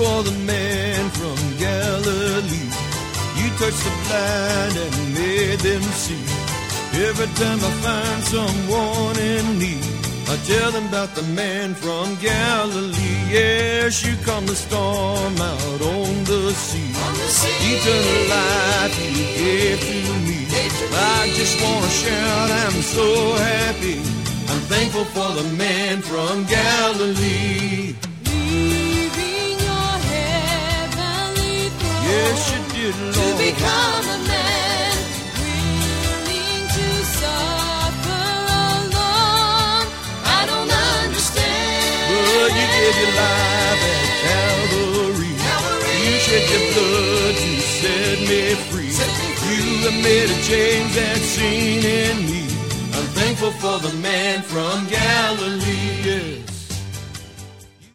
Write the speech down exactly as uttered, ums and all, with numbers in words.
for the man from Galilee. You touched the blind and made them see. Every time I find someone in need, I tell them about the man from Galilee. Yes, you calm the storm out on the sea. On the sea. Eternal life you gave to me. Gave to I me. just want to shout, I'm so happy. I'm thankful for the man from Galilee. Leaving your heavenly throne. Yes, you did, Lord. To become a man. Willing to suffer alone. I don't understand. But you gave your life at Calvary. Calvary. You shed your blood to set me free. Set me free. You have made a change that's seen in me. I'm thankful for the man from Galilee.